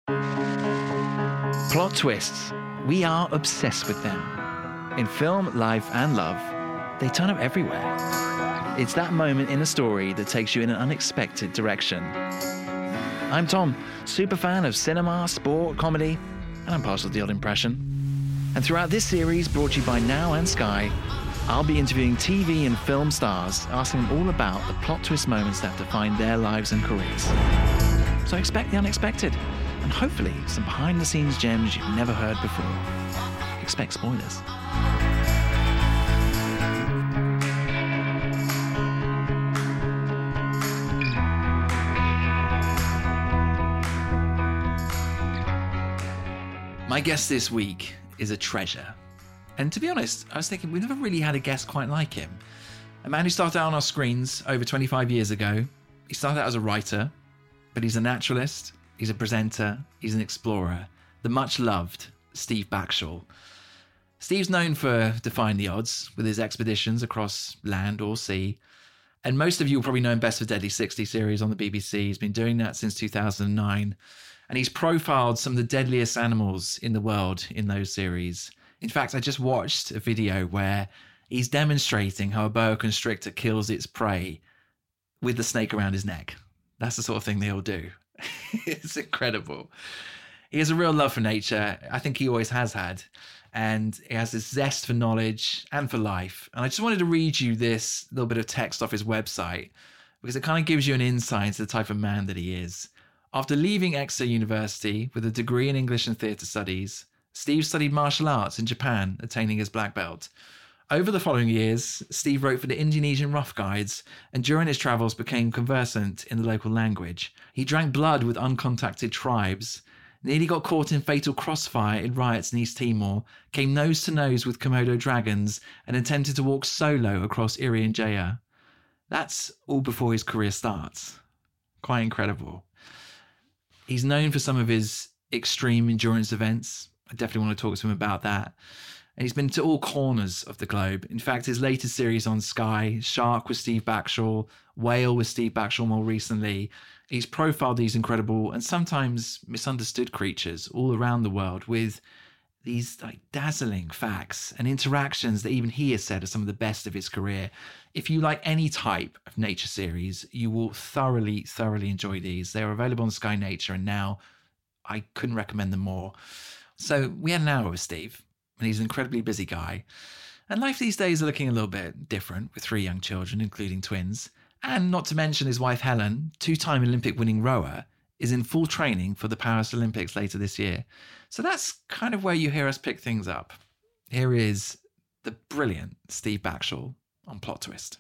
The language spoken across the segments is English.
Plot twists. We are obsessed with them. In film, life, and love, they turn up everywhere. It's that moment in a story that takes you in an unexpected direction. I'm Tom, super fan of cinema, sport, comedy, and I'm partial to the odd impression. And throughout this series, brought to you by Now and Sky, I'll be interviewing TV and film stars, asking them all about the plot twist moments that define their lives and careers. So expect the unexpected, and hopefully some behind-the-scenes gems you've never heard before. Expect spoilers. My guest this week is a treasure. And to be honest, I was thinking we've never really had a guest quite like him. A man who started out on our screens over 25 years ago. He started out as a writer, but he's a naturalist, he's a presenter, he's an explorer. The much-loved Steve Backshall. Steve's known for defying the odds with his expeditions across land or sea. And most of you will probably know him best for Deadly 60 series on the BBC. He's been doing that since 2009. And he's profiled some of the deadliest animals in the world in those series. In fact, I just watched a video where he's demonstrating how a boa constrictor kills its prey with the snake around his neck. That's the sort of thing they all do. It's incredible. He has a real love for nature. I think he always has had. And he has this zest for knowledge and for life. And I just wanted to read you this little bit of text off his website because it kind of gives you an insight into the type of man that he is. After leaving Exeter University with a degree in English and Theatre Studies, Steve studied martial arts in Japan, attaining his black belt. Over the following years, Steve wrote for the Indonesian Rough Guides, and during his travels became conversant in the local language. He drank blood with uncontacted tribes, nearly got caught in fatal crossfire in riots in East Timor, came nose to nose with Komodo dragons, and attempted to walk solo across Irian Jaya. That's all before his career starts. Quite incredible. He's known for some of his extreme endurance events. I definitely want to talk to him about that. And he's been to all corners of the globe. In fact, his latest series on Sky, Shark with Steve Backshall, Whale with Steve Backshall more recently, he's profiled these incredible and sometimes misunderstood creatures all around the world with these dazzling facts and interactions that even he has said are some of the best of his career. If you like any type of nature series, you will thoroughly enjoy these. They are available on Sky Nature, and now I couldn't recommend them more. So we had an hour with Steve, and he's an incredibly busy guy. And life these days are looking a little bit different with 3 young children, including twins. And not to mention his wife, Helen, 2-time Olympic winning rower, is in full training for the Paris Olympics later this year. So that's kind of where you hear us pick things up. Here is the brilliant Steve Backshall on Plot Twist.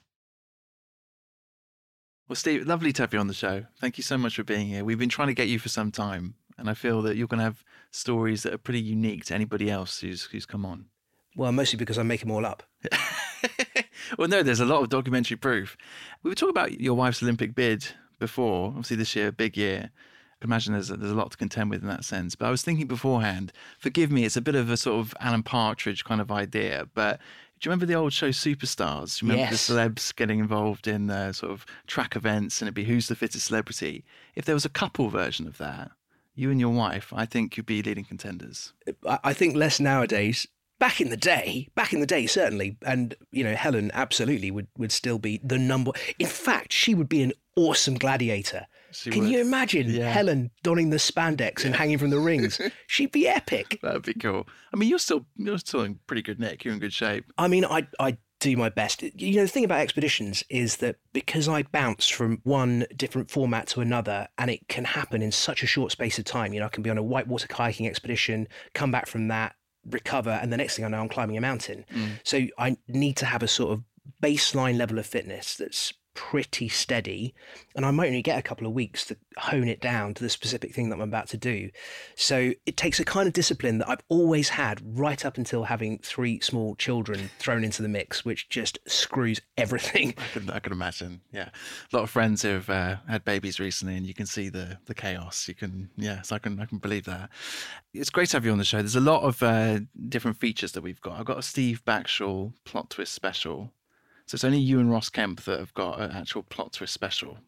Well, Steve, lovely to have you on the show. Thank you so much for being here. We've been trying to get you for some time, and I feel that you're going to have stories that are pretty unique to anybody else who's come on. Well, mostly because I make them all up. Well, no, there's a lot of documentary proof. We were talking about your wife's Olympic bid before. Obviously, this year, big year. I can imagine there's a lot to contend with in that sense. But I was thinking beforehand, forgive me, it's a bit of a sort of Alan Partridge kind of idea. But do you remember the old show Superstars? Do you remember Yes. the celebs getting involved in sort of track events and it'd be who's the fittest celebrity? If there was a couple version of that, you and your wife, I think you'd be leading contenders. I think less nowadays. Back in the day, certainly. And, Helen absolutely would still be the number. In fact, she would be an awesome gladiator. Can you imagine Helen donning the spandex and hanging from the rings? She'd be epic. That'd be cool. I mean, you're still in pretty good nick. You're in good shape. I mean, I do my best. The thing about expeditions is that because I bounce from one different format to another, and it can happen in such a short space of time. I can be on a whitewater kayaking expedition, come back from that, recover, and the next thing I know, I'm climbing a mountain. So I need to have a sort of baseline level of fitness that's pretty steady, and I might only get a couple of weeks to hone it down to the specific thing that I'm about to do. So it takes a kind of discipline that I've always had right up until having 3 small children thrown into the mix, which just screws everything. I can imagine. Yeah, a lot of friends who've had babies recently, and you can see the chaos. So I can believe that. It's great to have you on the show. There's a lot of different features that we've got. I've got a Steve Backshall plot twist special. So it's only you and Ross Kemp that have got an actual plot twist special.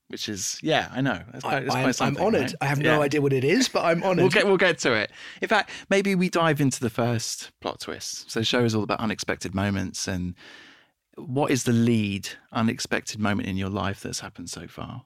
which is, yeah, I know. That's quite I'm something, honoured. right? I have no idea what it is, but I'm honoured. We'll get to it. In fact, maybe we dive into the first plot twist. So the show is all about unexpected moments. And what is the lead unexpected moment in your life that's happened so far?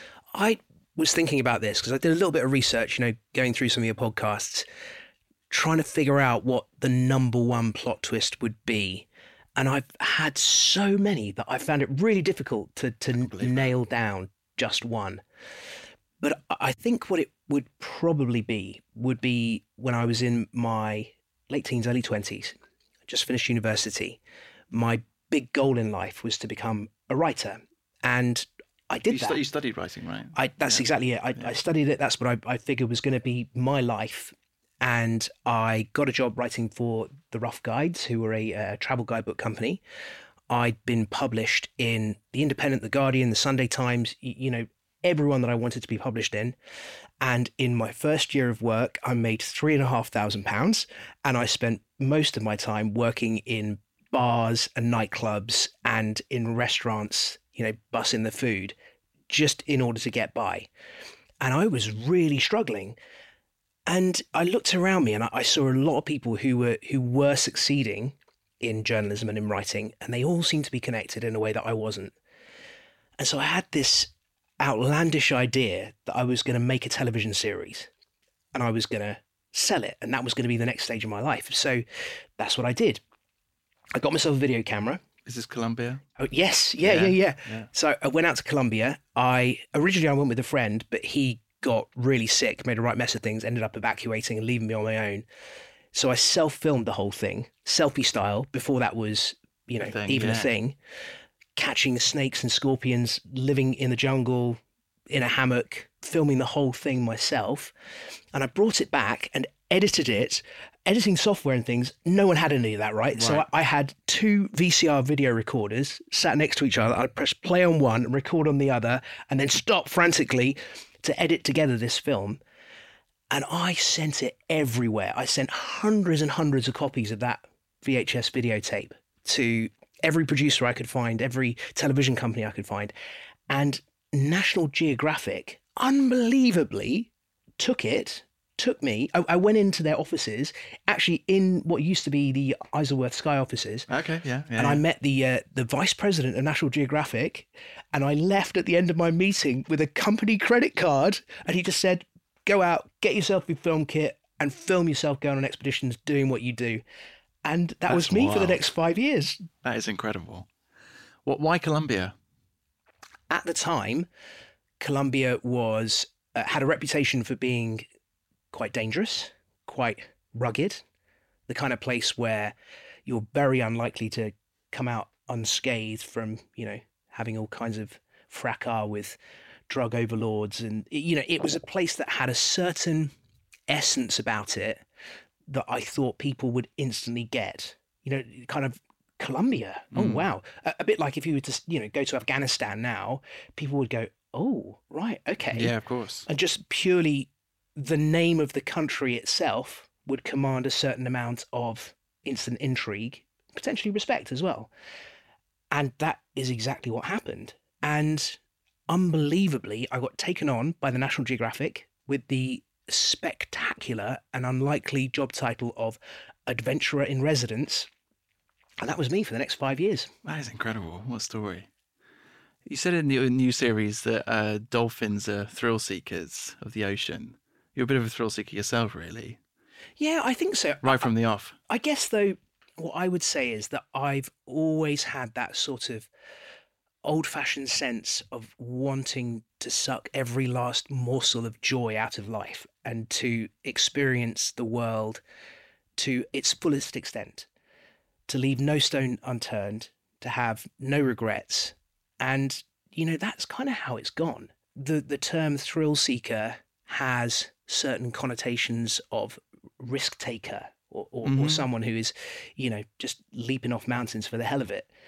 I was thinking about this because I did a little bit of research, going through some of your podcasts, trying to figure out what the number one plot twist would be. And I've had so many that I found it really difficult to nail down just one. But I think what it would probably be would be when I was in my late teens, early 20s, just finished university. My big goal in life was to become a writer. And I did that. You studied writing, right? That's exactly it. I studied it. That's what I figured was going to be my life. And I got a job writing for The Rough Guides, who were a travel guidebook company. I'd been published in The Independent, The Guardian, The Sunday Times, everyone that I wanted to be published in. And in my first year of work, I made £3,500, and I spent most of my time working in bars and nightclubs and in restaurants, bussing the food, just in order to get by. And I was really struggling. And I looked around me and I saw a lot of people who were succeeding in journalism and in writing, and they all seemed to be connected in a way that I wasn't. And so I had this outlandish idea that I was going to make a television series and I was going to sell it, and that was going to be the next stage of my life. So that's what I did. I got myself a video camera. Is this Colombia? Oh, yes. Yeah. So I went out to Colombia. Originally I went with a friend, but he got really sick, made a right mess of things, ended up evacuating and leaving me on my own. So I self-filmed the whole thing, selfie style, before that was, a thing. Catching snakes and scorpions, living in the jungle, in a hammock, filming the whole thing myself. And I brought it back and edited it. Editing software and things, no one had any of that, right? So I had two VCR video recorders sat next to each other. I'd press play on one and record on the other, and then stop frantically to edit together this film. And I sent it everywhere. I sent hundreds and hundreds of copies of that VHS videotape to every producer I could find, every television company I could find. And National Geographic unbelievably took me. I went into their offices, actually in what used to be the Isleworth Sky offices. Okay, yeah. And I met the vice president of National Geographic, and I left at the end of my meeting with a company credit card, and he just said, go out, get yourself your film kit, and film yourself going on expeditions doing what you do. And that was me for the next 5 years. That is incredible. Why Colombia? At the time, Colombia was had a reputation for being quite dangerous, quite rugged, the kind of place where you're very unlikely to come out unscathed from, having all kinds of fracas with drug overlords. And, it was a place that had a certain essence about it that I thought people would instantly get, kind of Colombia. Oh, wow. A bit like if you were to, go to Afghanistan now, people would go, oh, right, okay. Yeah, of course. And just purely the name of the country itself would command a certain amount of instant intrigue, potentially respect as well. And that is exactly what happened. And unbelievably, I got taken on by the National Geographic with the spectacular and unlikely job title of Adventurer in Residence. And that was me for the next 5 years. That is incredible. What a story. You said in your new series that dolphins are thrill seekers of the ocean. You're a bit of a thrill seeker yourself, really. Yeah, I think so. Right from the off. I guess, though, what I would say is that I've always had that sort of old-fashioned sense of wanting to suck every last morsel of joy out of life and to experience the world to its fullest extent, to leave no stone unturned, to have no regrets. And, that's kind of how it's gone. The term thrill seeker has certain connotations of risk taker or someone who is, just leaping off mountains for the hell of it.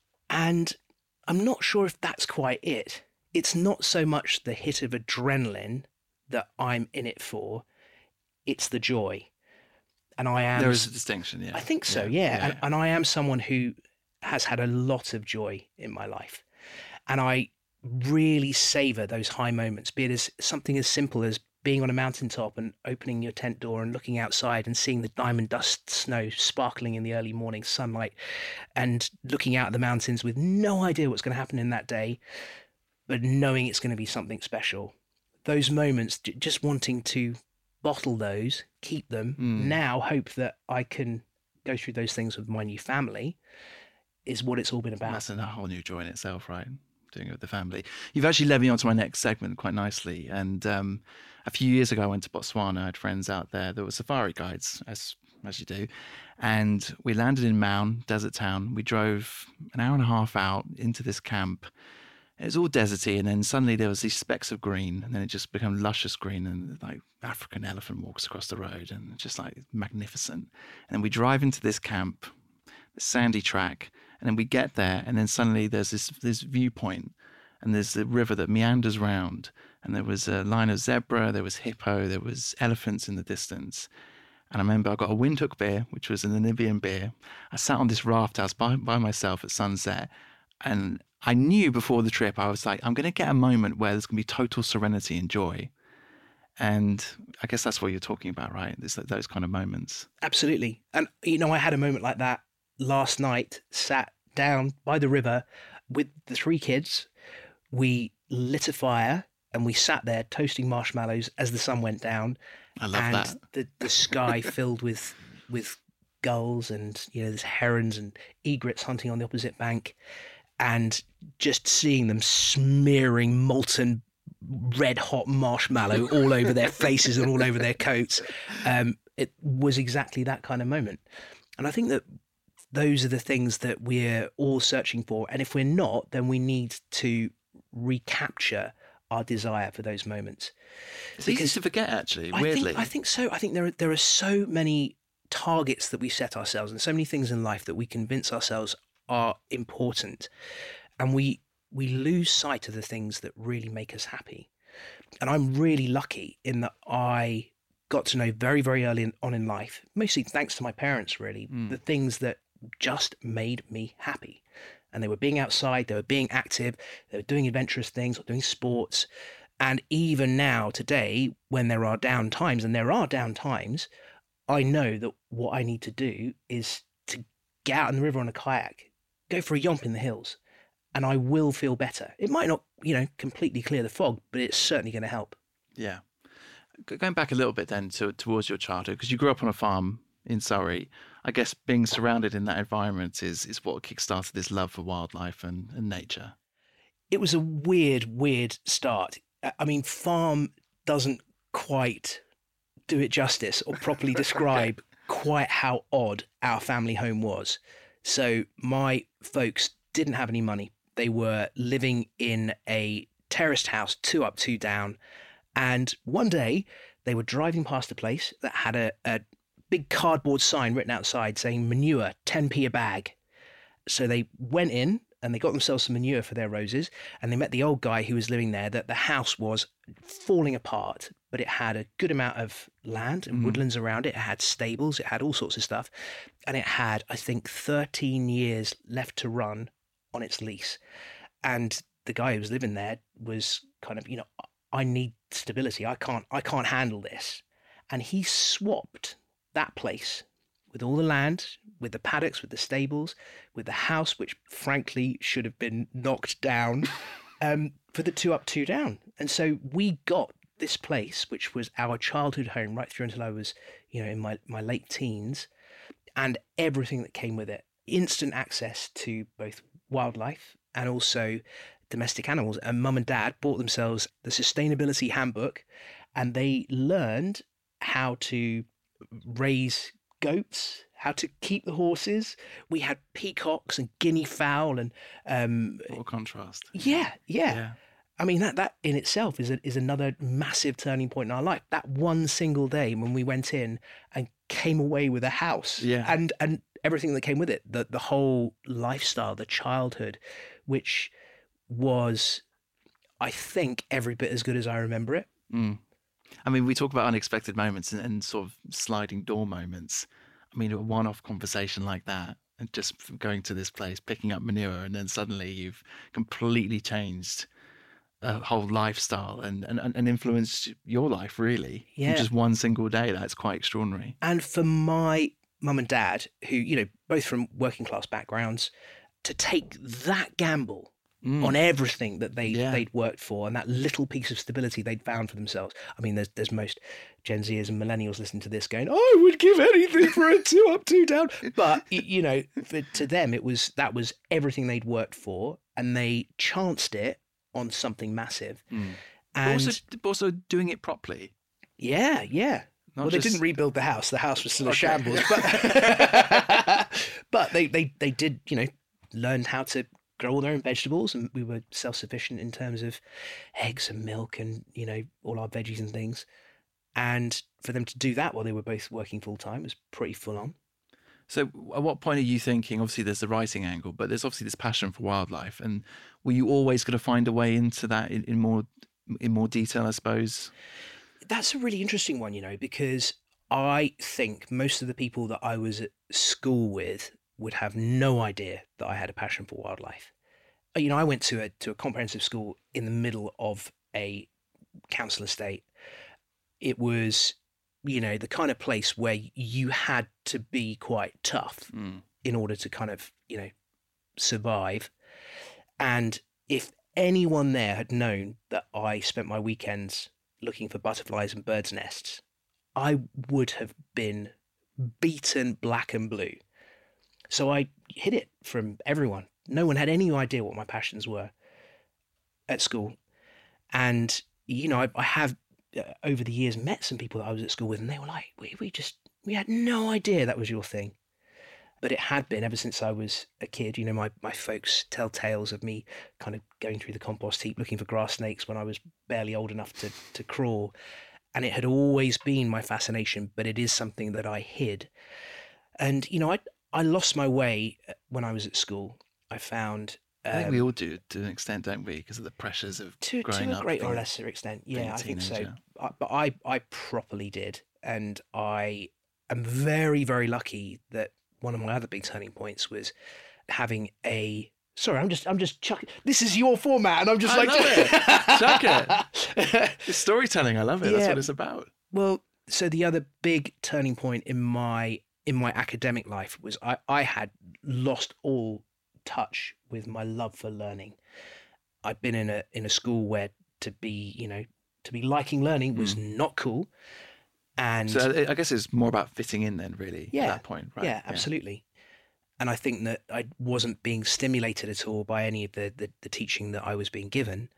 And I'm not sure if that's quite it. It's not so much the hit of adrenaline that I'm in it for. It's the joy. And I am... There is a distinction, yeah. I think so, yeah. And I am someone who has had a lot of joy in my life. And I really savor those high moments, be it as something as simple as being on a mountaintop and opening your tent door and looking outside and seeing the diamond dust snow sparkling in the early morning sunlight, and looking out at the mountains with no idea what's going to happen in that day, but knowing it's going to be something special. Those moments, just wanting to bottle those, keep them, now hope that I can go through those things with my new family, is what it's all been about. That's a whole new joy in itself, right? Doing it with the family. You've actually led me on to my next segment quite nicely. And a few years ago, I went to Botswana. I had friends out there that were safari guides, as you do. And we landed in Maun, desert town. We drove an hour and a half out into this camp. It was all deserty, and then suddenly there was these specks of green, and then it just became luscious green, and like African elephant walks across the road, and just like magnificent. And then we drive into this camp, this sandy track, and then we get there, and then suddenly there's this viewpoint, and there's the river that meanders round, and there was a line of zebra, there was hippo, there was elephants in the distance. And I remember I got a Windhoek beer, which was a Namibian beer. I sat on this raft house by myself at sunset, and I knew before the trip, I was like, I'm going to get a moment where there's going to be total serenity and joy. And I guess that's what you're talking about, right? It's like those kind of moments. Absolutely. And, I had a moment like that last night, sat down by the river with the 3 kids. We lit a fire and we sat there toasting marshmallows as the sun went down. I love that. And the sky filled with gulls and, there's herons and egrets hunting on the opposite bank. And just seeing them smearing molten red hot marshmallow all over their faces and all over their coats. It was exactly that kind of moment. And I think that those are the things that we're all searching for. And if we're not, then we need to recapture our desire for those moments. It's easy to forget, actually, weirdly. I think so. I think there are so many targets that we set ourselves and so many things in life that we convince ourselves are important, and we lose sight of the things that really make us happy. And I'm really lucky in that I got to know very, very early on in life, mostly thanks to my parents, really, the things that just made me happy. And they were being outside, they were being active, they were doing adventurous things or doing sports. And even now, today, when there are down times, and there are down times, I know that what I need to do is to get out in the river on a kayak, go for a yomp in the hills, and I will feel better. It might not, completely clear the fog, but it's certainly going to help. Yeah. Going back a little bit then towards your childhood, because you grew up on a farm in Surrey. I guess being surrounded in that environment is what kickstarted this love for wildlife and nature. It was a weird start. I mean, farm doesn't quite do it justice or properly describe quite how odd our family home was. So my folks didn't have any money. They were living in a terraced house, 2 up, 2 down. And one day they were driving past a place that had a big cardboard sign written outside saying manure, 10p a bag. So they went in and they got themselves some manure for their roses, and they met the old guy who was living there, that the house was falling apart, but it had a good amount of land and woodlands around it. It had stables, it had all sorts of stuff, and it had, I think, 13 years left to run on its lease. And the guy who was living there was kind of, I need stability. I can't handle this. And he swapped that place with all the land, with the paddocks, with the stables, with the house, which frankly should have been knocked down, for the 2 up, 2 down. And so we got this place, which was our childhood home right through until I was, in my late teens, and everything that came with it. Instant access to both wildlife and also domestic animals. And Mum and Dad bought themselves the Sustainability Handbook, and they learned how to raise goats, how to keep the horses. We had peacocks and guinea fowl and what a contrast. Yeah. I mean, that in itself is another massive turning point in our life. That one single day when we went in and came away with a house, and everything that came with it, the whole lifestyle, the childhood, which was, I think, every bit as good as I remember it. I mean, we talk about unexpected moments and sort of sliding door moments. I mean, a one-off conversation like that, and just going to this place, picking up manure, and then suddenly you've completely changed a whole lifestyle and influenced your life really. Yeah. In just one single day. That's quite extraordinary. And for my mum and dad, who, both from working class backgrounds, to take that gamble on everything that they'd worked for and that little piece of stability they'd found for themselves. I mean, there's most Gen Zers and millennials listening to this going, I would give anything for a 2 up, 2 down. But, to them, that was everything they'd worked for, and they chanced it on something massive. And also doing it properly. Yeah. Not they just- didn't rebuild the house. The house was still a Okay. shambles. But they did, learn how to grow all their own vegetables, and we were self-sufficient in terms of eggs and milk and, all our veggies and things. And for them to do that while they were both working full-time was pretty full on. So at what point are you thinking, obviously there's the writing angle, but there's obviously this passion for wildlife, and were you always going to find a way into that in more detail, I suppose? That's a really interesting one, because I think most of the people that I was at school with would have no idea that I had a passion for wildlife. I went to a comprehensive school in the middle of a council estate. It was, the kind of place where you had to be quite tough in order to kind of, survive. And if anyone there had known that I spent my weekends looking for butterflies and birds' nests, I would have been beaten black and blue. So I hid it from everyone. No one had any idea what my passions were at school. And, I have over the years met some people that I was at school with, and they were like, we had no idea that was your thing. But it had been ever since I was a kid. My folks tell tales of me kind of going through the compost heap looking for grass snakes when I was barely old enough to crawl. And it had always been my fascination, but it is something that I hid. And, I lost my way when I was at school. I found... I think we all do to an extent, don't we? Because of the pressures of growing up. To a great or lesser extent. Yeah, I think so. But I properly did. And I am very, very lucky that one of my other big turning points was having a... Sorry, I'm just chucking... This is your format, and I'm just I love it. Chuck it. It's storytelling. I love it. That's what it's about. Well, so the other big turning point in my academic life was I had lost all touch with my love for learning. I'd been in a school where to be liking learning was not cool. And so I guess it's more about fitting in then, really, at that point, right? Yeah, absolutely. And I think that I wasn't being stimulated at all by any of the teaching that I was being given.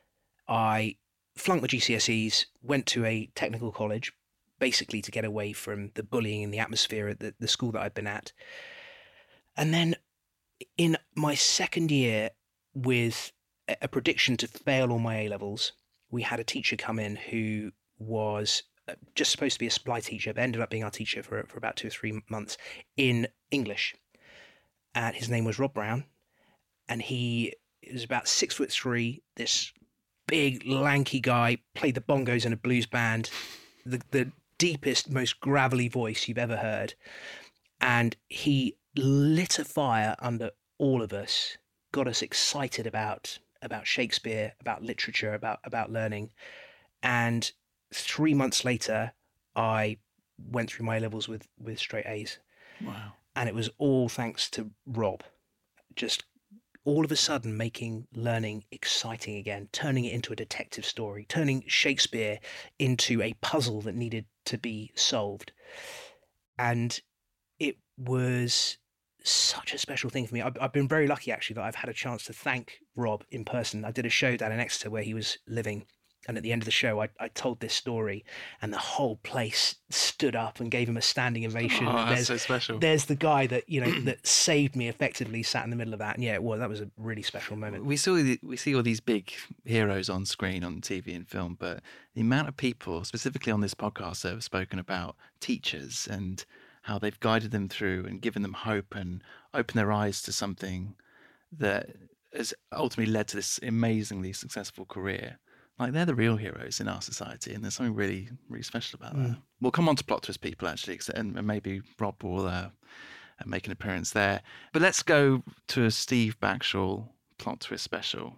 I flunked my GCSEs, went to a technical college, basically to get away from the bullying and the atmosphere at the school that I'd been at. And then in my second year, with a prediction to fail all my A-levels, we had a teacher come in who was just supposed to be a supply teacher, but ended up being our teacher for about 2 or 3 months in English. And his name was Rob Brown, and he was about 6'3", this big lanky guy, played the bongos in a blues band, the deepest, most gravelly voice you've ever heard. And he lit a fire under all of us, got us excited about Shakespeare, about literature, about learning. And 3 months later, I went through my levels with straight A's. Wow. And it was all thanks to Rob, just all of a sudden making learning exciting again, turning it into a detective story, turning Shakespeare into a puzzle that needed to be solved. And it was such a special thing for me. I've been very lucky, actually, that I've had a chance to thank Rob in person. I did a show down in Exeter where he was living. And at the end of the show, I told this story, and the whole place stood up and gave him a standing ovation. Oh, that's so special. There's the guy that that saved me effectively, sat in the middle of that, and that was a really special moment. We see all these big heroes on screen, on TV and film, but the amount of people, specifically on this podcast, that have spoken about teachers and how they've guided them through and given them hope and opened their eyes to something that has ultimately led to this amazingly successful career. Like, they're the real heroes in our society, and there's something really, really special about that. We'll come on to Plot Twist people, actually, and maybe Rob will make an appearance there. But let's go to a Steve Backshall Plot Twist special.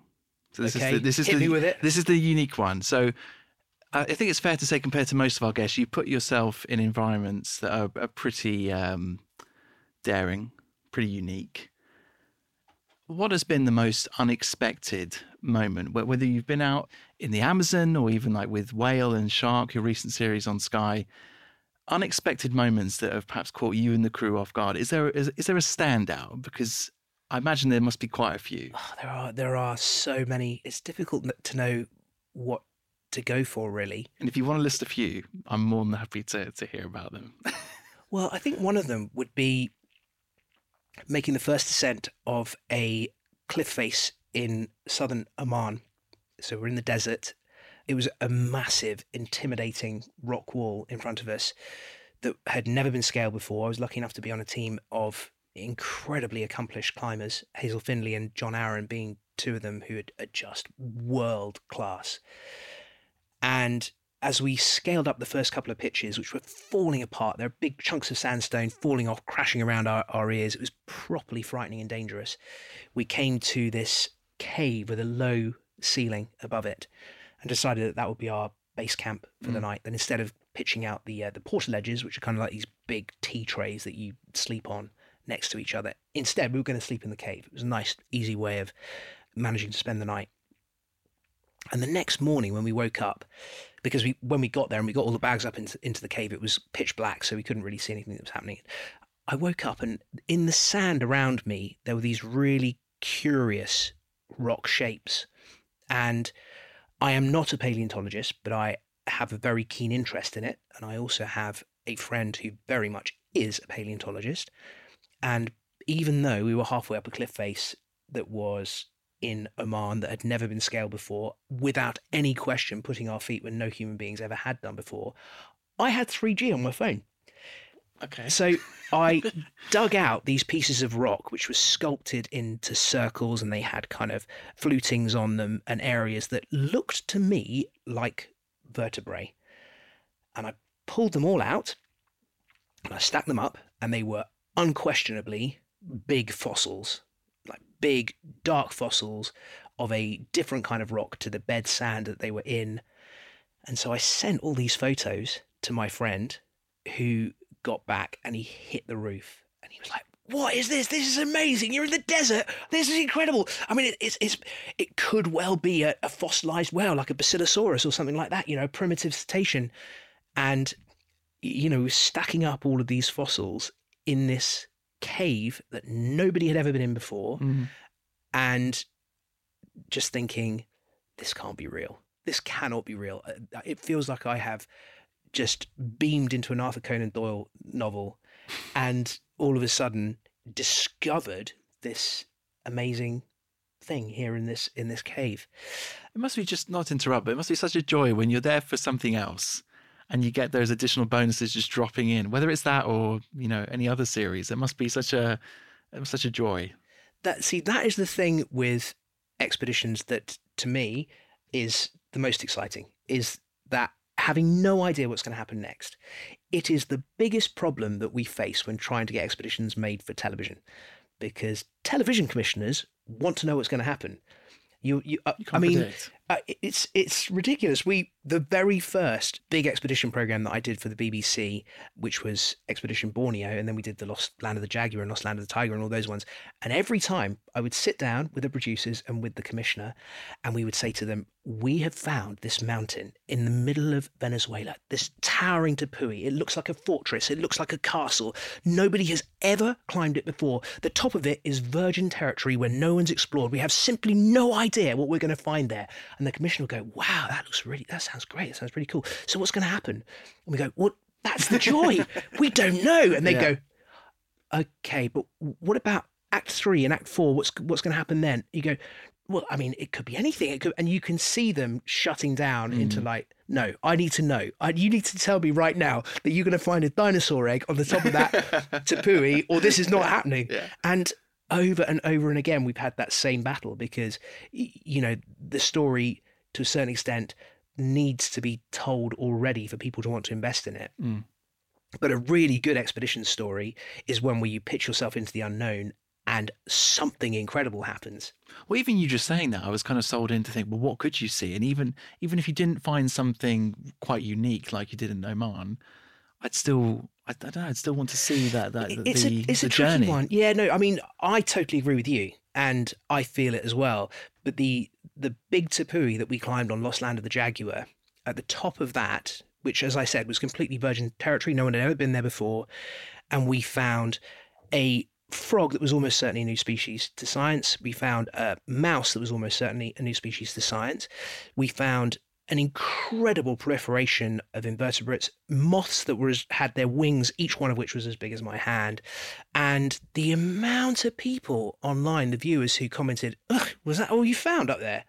So this Okay, is hit me with it. This is the unique one. So I think it's fair to say, compared to most of our guests, you put yourself in environments that are pretty daring, pretty unique. What has been the most unexpected moment, whether you've been out in the Amazon or even like with Whale and Shark, your recent series on Sky? Unexpected moments that have perhaps caught you and the crew off guard. Is there a standout? Because I imagine there must be quite a few. Oh, there are so many. It's difficult to know what to go for, really. And if you want to list a few, I'm more than happy to hear about them. Well, I think one of them would be making the first descent of a cliff face in southern Oman. So we're in the desert. It was a massive, intimidating rock wall in front of us that had never been scaled before. I was lucky enough to be on a team of incredibly accomplished climbers, Hazel Findlay and John Aaron being two of them who are just world class. And as we scaled up the first couple of pitches, which were falling apart, there were big chunks of sandstone falling off, crashing around our ears. It was properly frightening and dangerous. We came to this cave with a low ceiling above it and decided that would be our base camp for the night. Then instead of pitching out the portaledges, which are kind of like these big tea trays that you sleep on next to each other, instead we were going to sleep in the cave. It was a nice, easy way of managing to spend the night. And the next morning when we woke up, because when we got there and we got all the bags up into the cave, it was pitch black, so we couldn't really see anything that was happening. I woke up and in the sand around me, there were these really curious rock shapes. And I am not a paleontologist, but I have a very keen interest in it. And I also have a friend who very much is a paleontologist. And even though we were halfway up a cliff face that was in Oman that had never been scaled before, without any question putting our feet where no human beings ever had done before, I had 3G on my phone. Okay. So I dug out these pieces of rock, which was sculpted into circles, and they had kind of flutings on them and areas that looked to me like vertebrae. And I pulled them all out and I stacked them up, and they were unquestionably big fossils, like big dark fossils of a different kind of rock to the bed sand that they were in. And so I sent all these photos to my friend, who got back and he hit the roof and he was like, "What is this? This is amazing. You're in the desert. This is incredible." I mean, it could well be a fossilized whale, like a Basilosaurus or something like that, a primitive cetacean. And, stacking up all of these fossils in this cave that nobody had ever been in before, and just thinking, this can't be real. This cannot be real. It feels like I have just beamed into an Arthur Conan Doyle novel and all of a sudden discovered this amazing thing here in this cave. It must be, just not to interrupt, but it must be such a joy when you're there for something else and you get those additional bonuses just dropping in, whether it's that or, any other series. It must be such a joy. That is the thing with expeditions that to me is the most exciting, is that having no idea what's going to happen next. It is the biggest problem that we face when trying to get expeditions made for television, because television commissioners want to know what's going to happen. You can't predict. It's ridiculous. The very first big expedition program that I did for the BBC, which was Expedition Borneo, and then we did the Lost Land of the Jaguar and Lost Land of the Tiger and all those ones. And every time I would sit down with the producers and with the commissioner, and we would say to them, "We have found this mountain in the middle of Venezuela, this towering Tepui. It looks like a fortress. It looks like a castle. Nobody has ever climbed it before. The top of it is virgin territory where no one's explored. We have simply no idea what we're going to find there." And the commissioner will go, "Wow, that sounds great. That sounds pretty cool. So what's going to happen?" And we go, "Well, that's the joy. We don't know." And they go, "Okay, but what about Act 3 and Act 4? What's going to happen then?" You go, "Well, I mean, it could be anything." And you can see them shutting down into like, "No, I need to know. You need to tell me right now that you're going to find a dinosaur egg on the top of that Tepui, or this is not happening." Yeah. And over and over and again, we've had that same battle because, the story to a certain extent needs to be told already for people to want to invest in it. But a really good expedition story is one where you pitch yourself into the unknown and something incredible happens. Well, even you just saying that, I was kind of sold in to think, well, what could you see? And even if you didn't find something quite unique like you did in Oman, I don't know, I'd still want to see that It's a tricky journey. one. Yeah, no, I mean, I totally agree with you, and I feel it as well. But the big Tepui that we climbed on Lost Land of the Jaguar, at the top of that, which, as I said, was completely virgin territory, no one had ever been there before, and we found a frog that was almost certainly a new species to science. We found a mouse that was almost certainly a new species to science. We found an incredible proliferation of invertebrates, moths that had their wings, each one of which was as big as my hand. And the amount of people online, the viewers who commented, "Ugh, was that all you found up there?"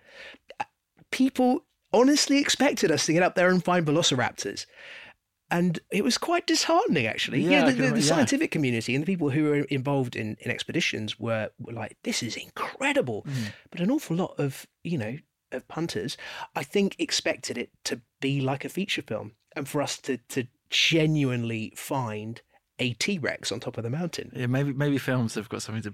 People honestly expected us to get up there and find velociraptors. And it was quite disheartening, actually. Yeah, The scientific community and the people who were involved in expeditions were like, this is incredible. But an awful lot of, of punters, I think, expected it to be like a feature film and for us to genuinely find a T-Rex on top of the mountain. Yeah, maybe films have got something to,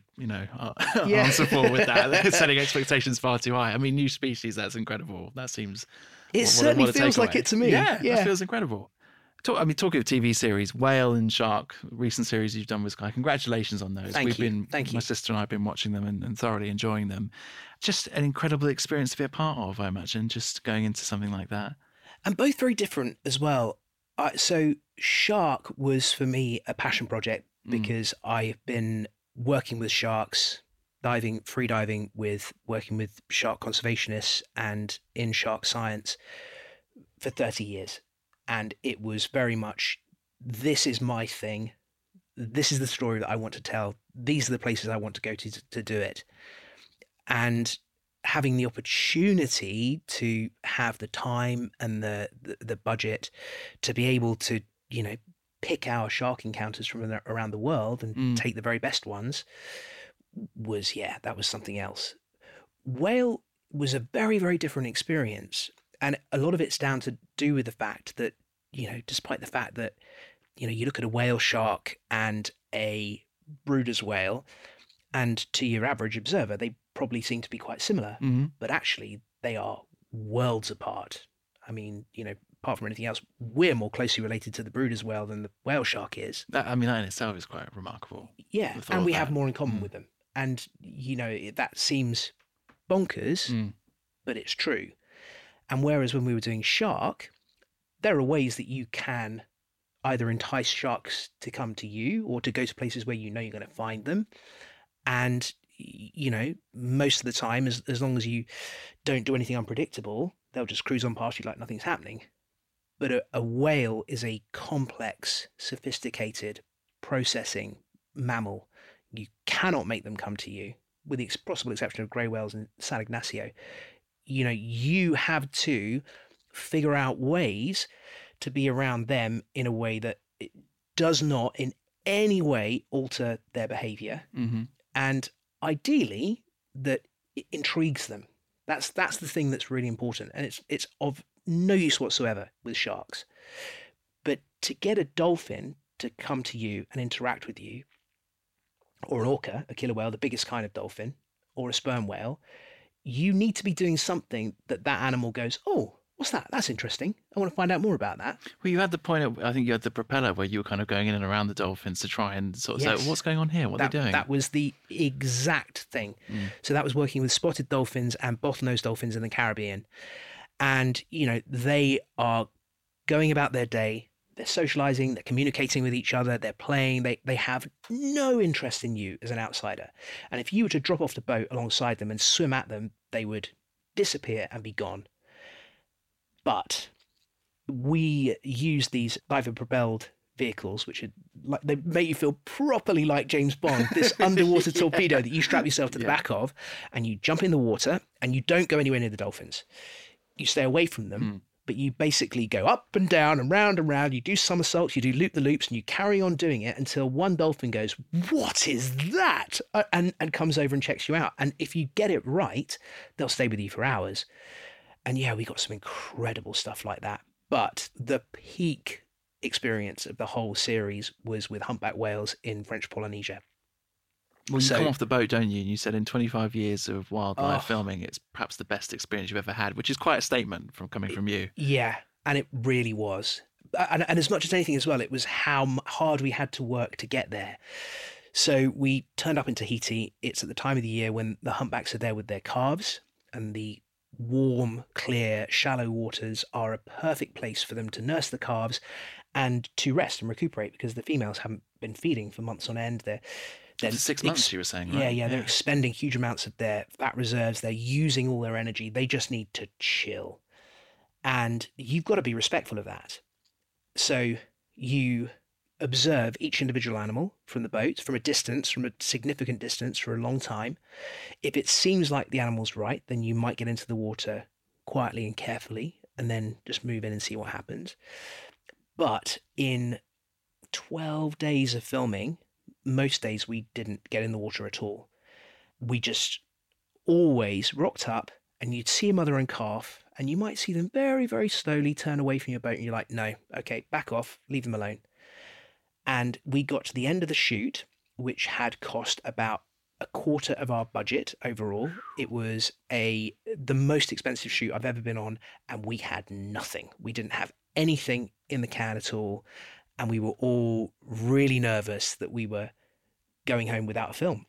answer for with that. They're setting expectations far too high. I mean, new species, that's incredible. That seems... It certainly feels like it to me. Yeah, that feels incredible. Talking of TV series, Whale and Shark, recent series you've done with Sky. Congratulations on those. Thank you. My sister and I have been watching them and thoroughly enjoying them. Just an incredible experience to be a part of, I imagine, just going into something like that. And both very different as well. So Shark was for me a passion project because I've been working with sharks, free diving, working with shark conservationists and in shark science for 30 years. And it was very much, this is my thing. This is the story that I want to tell. These are the places I want to go to do it. And having the opportunity to have the time and the budget to be able to, pick our shark encounters from around the world and take the very best ones that was something else. Whale was a very, very different experience. And a lot of it's down to do with the fact that, despite the fact that, you look at a whale shark and a Bryde's whale, and to your average observer, they probably seem to be quite similar, but actually they are worlds apart. I mean, apart from anything else, we're more closely related to the Bryde's whale than the whale shark is. That in itself is quite remarkable. Yeah, and we have more in common with them. And, that seems bonkers, but it's true. And whereas when we were doing shark, there are ways that you can either entice sharks to come to you or to go to places where you're going to find them. And, most of the time, as long as you don't do anything unpredictable, they'll just cruise on past you like nothing's happening. But a whale is a complex, sophisticated, processing mammal. You cannot make them come to you, with the possible exception of grey whales and San Ignacio. You have to figure out ways to be around them in a way that it does not in any way alter their behavior. And ideally that it intrigues them. That's the thing that's really important. And it's of no use whatsoever with sharks. But to get a dolphin to come to you and interact with you, or an orca, a killer whale, the biggest kind of dolphin, or a sperm whale, you need to be doing something that animal goes, oh, what's that? That's interesting. I want to find out more about that. Well, you had the point, I think you had the propeller where you were kind of going in and around the dolphins to try and sort of say, what's going on here? What are they doing? That was the exact thing. So that was working with spotted dolphins and bottlenose dolphins in the Caribbean. And, they are going about their day. They're socializing, they're communicating with each other, they're playing, they have no interest in you as an outsider. And if you were to drop off the boat alongside them and swim at them, they would disappear and be gone. But we use these diver-propelled vehicles, which are like, they make you feel properly like James Bond, this underwater torpedo that you strap yourself to the back of, and you jump in the water, and you don't go anywhere near the dolphins. You stay away from them. But you basically go up and down and round and round. You do somersaults, you do loop-the-loops, and you carry on doing it until one dolphin goes, what is that? And comes over and checks you out. And if you get it right, they'll stay with you for hours. And we got some incredible stuff like that. But the peak experience of the whole series was with humpback whales in French Polynesia. Well, you So- come off the boat, don't you? And you said in 25 years of wildlife Oh. filming, it's perhaps the best experience you've ever had, which is quite a statement from coming from you. Yeah, and it really was. And as much as anything as well, it was how hard we had to work to get there. So we turned up in Tahiti. It's at the time of the year when the humpbacks are there with their calves, and the warm, clear, shallow waters are a perfect place for them to nurse the calves and to rest and recuperate, because the females haven't been feeding for months on end. They're For 6 months, you were saying, right? yeah, they're expending huge amounts of their fat reserves. They're using all their energy. They just need to chill. And you've got to be respectful of that. So you observe each individual animal from the boat, from a distance, from a significant distance for a long time. If it seems like the animal's right, then you might get into the water quietly and carefully and then just move in and see what happens. But in 12 days of filming, most days we didn't get in the water at all. We just always rocked up, and you'd see a mother and calf, and you might see them very, very slowly turn away from your boat, and you're like, no, okay, back off, leave them alone. And we got to the end of the shoot, which had cost about a quarter of our budget overall. It was the most expensive shoot I've ever been on, and we had nothing. We didn't have anything in the can at all, and we were all really nervous that we were going home without a film.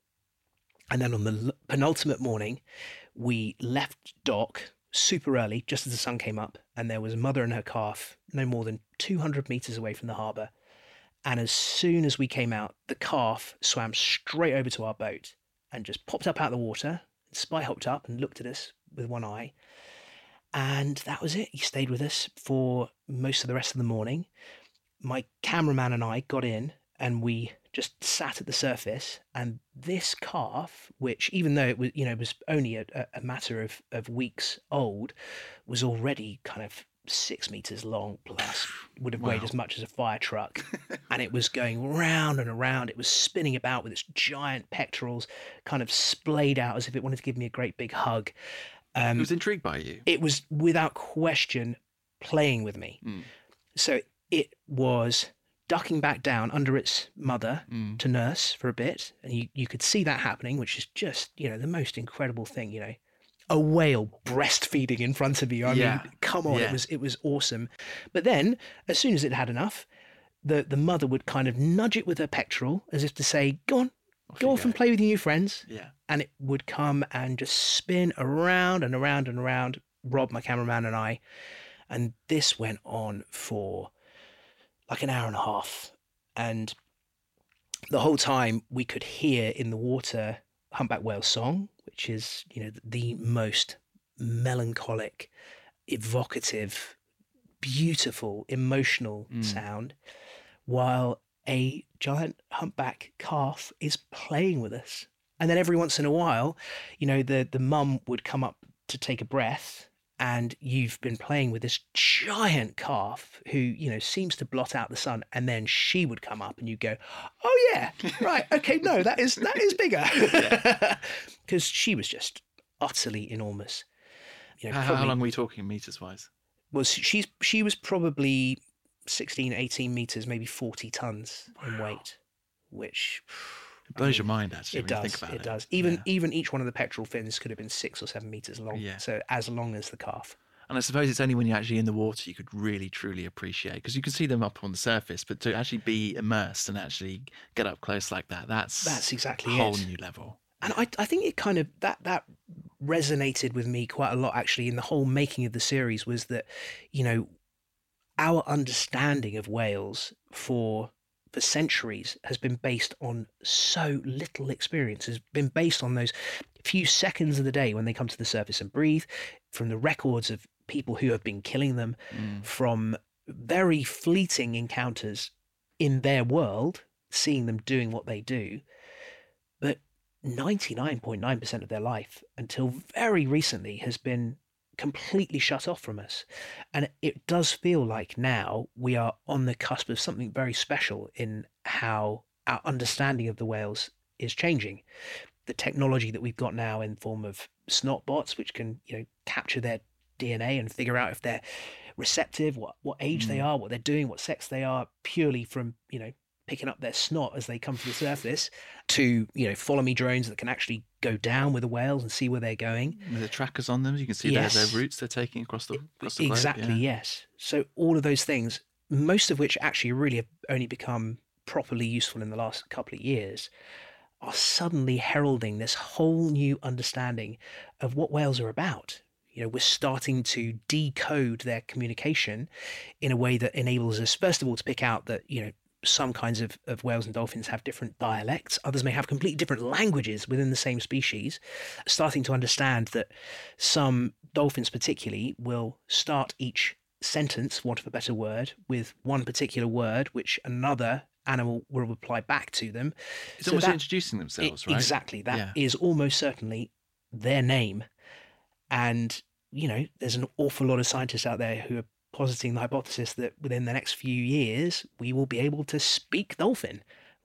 And then on the penultimate morning, we left dock super early, just as the sun came up, and there was a mother and her calf no more than 200 meters away from the harbour. And as soon as we came out, the calf swam straight over to our boat and just popped up out of the water. Spy hopped up and looked at us with one eye. And that was it. He stayed with us for most of the rest of the morning. My cameraman and I got in, and we just sat at the surface. And this calf, which, even though it was, was only a matter of weeks old, was already kind of 6 meters long plus, would have weighed as much as a fire truck. And it was going round and around. It was spinning about with its giant pectorals kind of splayed out as if it wanted to give me a great big hug. It was intrigued by you. It was without question playing with me. So it was ducking back down under its mother to nurse for a bit. And you could see that happening, which is just, the most incredible thing, A whale breastfeeding in front of you. I mean, come on, it was awesome. But then, as soon as it had enough, the mother would kind of nudge it with her pectoral as if to say, go on, go off and play with your new friends. Yeah. And it would come and just spin around and around and around, Rob, my cameraman, and I. And this went on for like an hour and a half. And the whole time we could hear in the water humpback whale song, which is, the most melancholic, evocative, beautiful, emotional sound, while a giant humpback calf is playing with us. And then every once in a while, the mum would come up to take a breath, and you've been playing with this giant calf who, seems to blot out the sun, and then she would come up and you go, oh yeah, right, okay, no, that is bigger. Because she was just utterly enormous. How long were we talking meters wise? Well, she was probably 16, 18 meters, maybe 40 tons in weight, which it blows your mind, actually, it when does. you think about it. It does. Even each one of the pectoral fins could have been 6 or 7 meters long. Yeah. So as long as the calf. And I suppose it's only when you're actually in the water you could really, truly appreciate, because you can see them up on the surface, but to actually be immersed and actually get up close like that, that's exactly a whole it. new level. And I think it kind of, that resonated with me quite a lot, actually, in the whole making of the series, was that, our understanding of whales for centuries has been based on so little experience, has been based on those few seconds of the day when they come to the surface and breathe, from the records of people who have been killing them, from very fleeting encounters in their world, seeing them doing what they do. But 99.9% of their life, until very recently, has been completely shut off from us. And it does feel like now we are on the cusp of something very special in how our understanding of the whales is changing. The technology that we've got now in form of snot bots, which can, capture their DNA and figure out if they're receptive, what age they are, what they're doing, what sex they are, purely from, picking up their snot as they come to the surface, to, follow me drones that can actually go down with the whales and see where they're going. With the trackers on them, you can see Yes. their routes they're taking across the globe. Exactly, Yeah. yes. So all of those things, most of which actually really have only become properly useful in the last couple of years, are suddenly heralding this whole new understanding of what whales are about. We're starting to decode their communication in a way that enables us, first of all, to pick out that, some kinds of whales and dolphins have different dialects. Others may have completely different languages within the same species. Starting to understand that some dolphins particularly will start each sentence, for want of a better word, with one particular word, which another animal will reply back to them. It's almost introducing themselves, right? Exactly. That is almost certainly their name. And, there's an awful lot of scientists out there who are positing the hypothesis that within the next few years, we will be able to speak dolphin.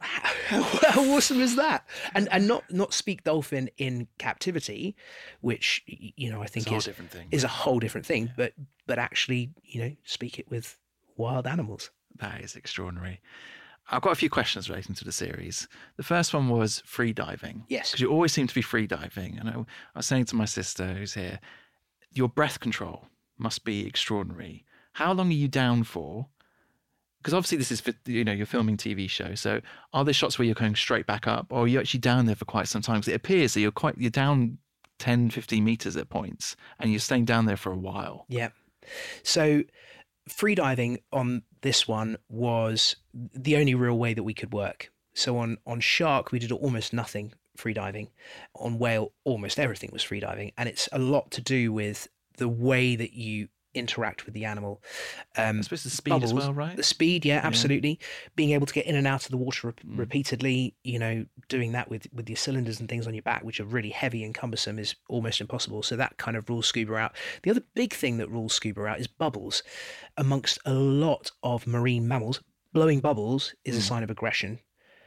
How awesome is that? And not speak dolphin in captivity, which, I think is a whole different thing, but actually, speak it with wild animals. That is extraordinary. I've got a few questions relating to the series. The first one was free diving. Yes. Because you always seem to be free diving. And I was saying to my sister who's here, your breath control must be extraordinary. How long are you down for? Because obviously this is, you're filming TV show. So are there shots where you're going straight back up, or are you actually down there for quite some time? Because it appears that you're down 10, 15 meters at points, and you're staying down there for a while. Yeah. So free diving on this one was the only real way that we could work. So on shark, we did almost nothing free diving. On whale, almost everything was free diving. And it's a lot to do with the way that you interact with the animal. I suppose the speed bubbles, as well, right? The speed, yeah, absolutely. Being able to get in and out of the water repeatedly, doing that with your cylinders and things on your back, which are really heavy and cumbersome, is almost impossible. So that kind of rules scuba out. The other big thing that rules scuba out is bubbles. Amongst a lot of marine mammals, blowing bubbles is a sign of aggression,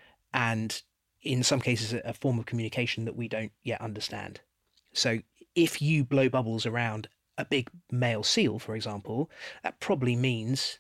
and in some cases a form of communication that we don't yet understand. So if you blow bubbles around a big male seal, for example, that probably means,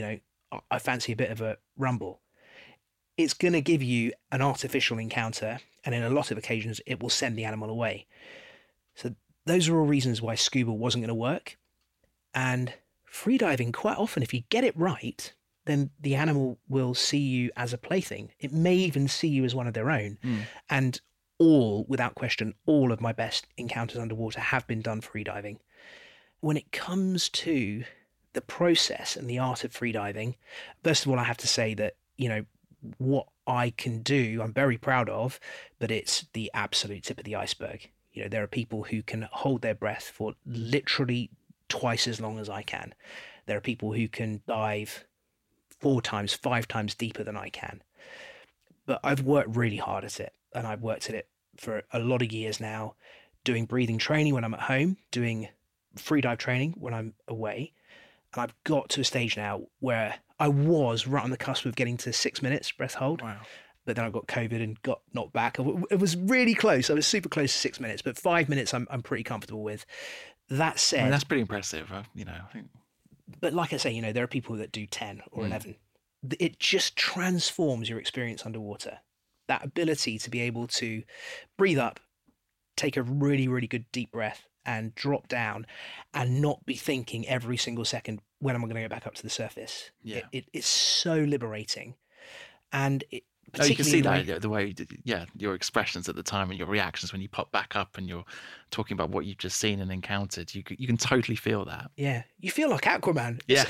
I fancy a bit of a rumble. It's going to give you an artificial encounter, and in a lot of occasions, it will send the animal away. So those are all reasons why scuba wasn't going to work. And freediving, quite often, if you get it right, then the animal will see you as a plaything. It may even see you as one of their own. And without question, all of my best encounters underwater have been done freediving. When it comes to the process and the art of freediving, first of all, I have to say that, what I can do, I'm very proud of, but it's the absolute tip of the iceberg. There are people who can hold their breath for literally twice as long as I can. There are people who can dive 4 times, 5 times deeper than I can. But I've worked really hard at it, and I've worked at it for a lot of years now, doing breathing training when I'm at home, doing free dive training when I'm away. And I've got to a stage now where I was right on the cusp of getting to 6 minutes breath hold. Wow. But then I got COVID and got knocked back. It was really close. I was super close to 6 minutes, but 5 minutes I'm pretty comfortable with. That said, that's pretty impressive. I think. But like I say, there are people that do 10 or 11. It just transforms your experience underwater. That ability to be able to breathe up, take a really, really good deep breath, and drop down, and not be thinking every single second, when am I going to go back up to the surface? Yeah. It is so liberating. And it, you can see that the way, your expressions at the time and your reactions when you pop back up and you're talking about what you've just seen and encountered. You can totally feel that. Yeah, you feel like Aquaman. Yeah,